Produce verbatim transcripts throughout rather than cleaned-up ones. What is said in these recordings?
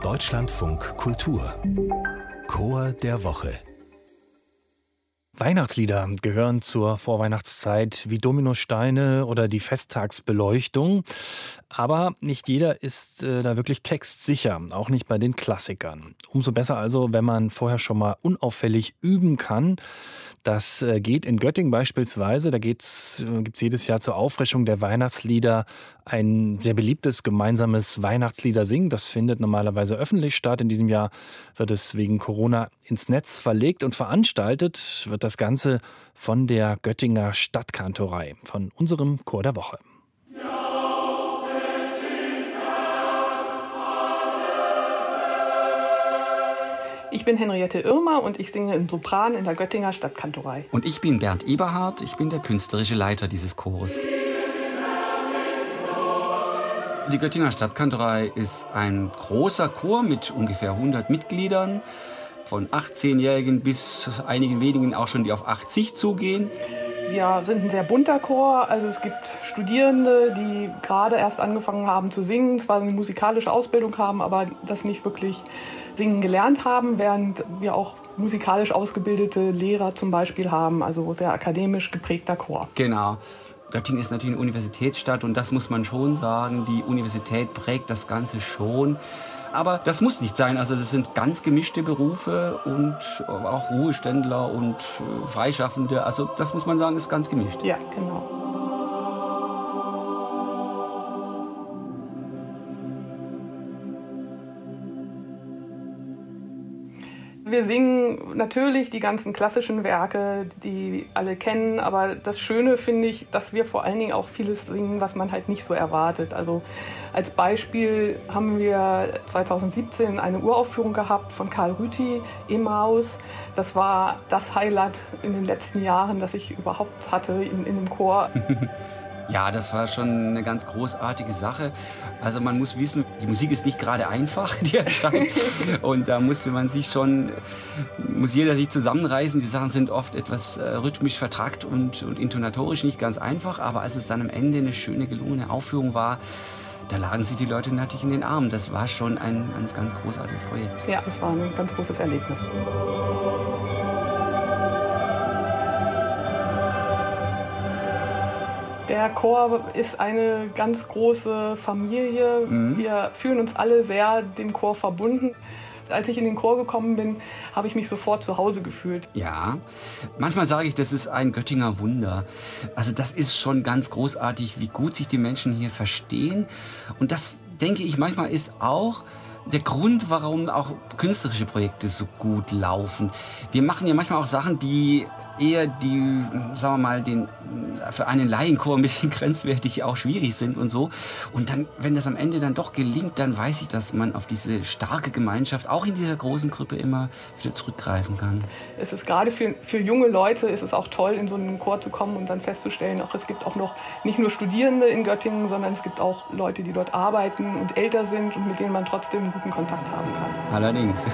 Deutschlandfunk Kultur Chor der Woche. Weihnachtslieder gehören zur Vorweihnachtszeit wie Dominosteine oder die Festtagsbeleuchtung. Aber nicht jeder ist äh, da wirklich textsicher, auch nicht bei den Klassikern. Umso besser also, wenn man vorher schon mal unauffällig üben kann. Das äh, geht in Göttingen beispielsweise. Da geht's, äh, gibt es jedes Jahr zur Auffrischung der Weihnachtslieder ein sehr beliebtes gemeinsames Weihnachtslieder-Singen. Das findet normalerweise öffentlich statt. In diesem Jahr wird es wegen Corona ins Netz verlegt und veranstaltet wird das Ganze von der Göttinger Stadtkantorei, von unserem Chor der Woche. Ich bin Henriette Irmer und ich singe im Sopran in der Göttinger Stadtkantorei. Und ich bin Bernd Eberhardt, ich bin der künstlerische Leiter dieses Chores. Die Göttinger Stadtkantorei ist ein großer Chor mit ungefähr hundert Mitgliedern, von achtzehnjährigen bis einigen wenigen auch schon, die auf achtzig zugehen. Wir sind ein sehr bunter Chor, also es gibt Studierende, die gerade erst angefangen haben zu singen, zwar eine musikalische Ausbildung haben, aber das nicht wirklich singen gelernt haben, während wir auch musikalisch ausgebildete Lehrer zum Beispiel haben, also sehr akademisch geprägter Chor. Genau. Göttingen ist natürlich eine Universitätsstadt und das muss man schon sagen, die Universität prägt das Ganze schon. Aber das muss nicht sein, also das sind ganz gemischte Berufe und auch Ruheständler und Freischaffende, also das muss man sagen, ist ganz gemischt. Ja, genau. Wir singen natürlich die ganzen klassischen Werke, die alle kennen, aber das Schöne finde ich, dass wir vor allen Dingen auch vieles singen, was man halt nicht so erwartet. Also als Beispiel haben wir zweitausendsiebzehn eine Uraufführung gehabt von Karl Rüthi, Emmaus. Das war das Highlight in den letzten Jahren, das ich überhaupt hatte in, in dem Chor. Ja, das war schon eine ganz großartige Sache. Also man muss wissen, die Musik ist nicht gerade einfach, die erscheint. Und da musste man sich schon, muss jeder sich zusammenreißen. Die Sachen sind oft etwas äh, rhythmisch vertrackt und, und intonatorisch nicht ganz einfach. Aber als es dann am Ende eine schöne, gelungene Aufführung war, da lagen sich die Leute natürlich in den Armen. Das war schon ein, ein ganz großartiges Projekt. Ja, das war ein ganz großes Erlebnis. Der Chor ist eine ganz große Familie. Mhm. Wir fühlen uns alle sehr dem Chor verbunden. Als ich in den Chor gekommen bin, habe ich mich sofort zu Hause gefühlt. Ja, manchmal sage ich, das ist ein Göttinger Wunder. Also das ist schon ganz großartig, wie gut sich die Menschen hier verstehen. Und das, denke ich, manchmal ist auch der Grund, warum auch künstlerische Projekte so gut laufen. Wir machen ja manchmal auch Sachen, die eher die, sagen wir mal, den, für einen Laienchor ein bisschen grenzwertig auch schwierig sind und so. Und dann, wenn das am Ende dann doch gelingt, dann weiß ich, dass man auf diese starke Gemeinschaft auch in dieser großen Gruppe immer wieder zurückgreifen kann. Es ist gerade für, für junge Leute ist es auch toll, in so einen Chor zu kommen und dann festzustellen, auch es gibt auch noch nicht nur Studierende in Göttingen, sondern es gibt auch Leute, die dort arbeiten und älter sind und mit denen man trotzdem einen guten Kontakt haben kann. Allerdings.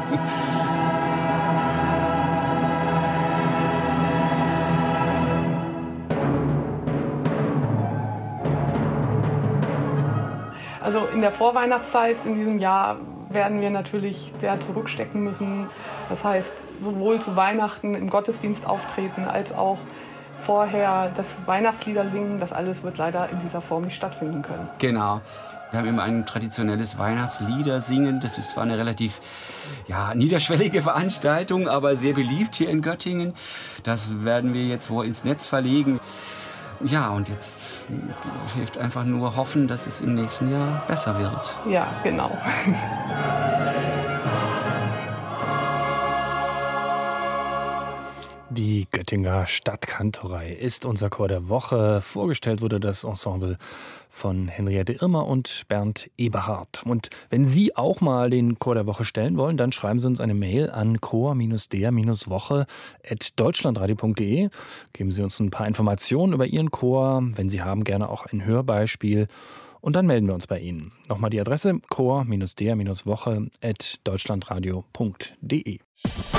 Also in der Vorweihnachtszeit in diesem Jahr werden wir natürlich sehr zurückstecken müssen. Das heißt, sowohl zu Weihnachten im Gottesdienst auftreten, als auch vorher das Weihnachtslieder singen. Das alles wird leider in dieser Form nicht stattfinden können. Genau. Wir haben immer ein traditionelles Weihnachtslieder singen. Das ist zwar eine relativ ja, niederschwellige Veranstaltung, aber sehr beliebt hier in Göttingen. Das werden wir jetzt wohl ins Netz verlegen. Ja, und jetzt hilft einfach nur hoffen, dass es im nächsten Jahr besser wird. Ja, genau. Die Göttinger Stadtkantorei ist unser Chor der Woche. Vorgestellt wurde das Ensemble von Henriette Irmer und Bernd Eberhardt. Und wenn Sie auch mal den Chor der Woche stellen wollen, dann schreiben Sie uns eine Mail an chor der woche at deutschlandradio punkt de. Geben Sie uns ein paar Informationen über Ihren Chor. Wenn Sie haben, gerne auch ein Hörbeispiel. Und dann melden wir uns bei Ihnen. Nochmal die Adresse chor der woche at deutschlandradio punkt de.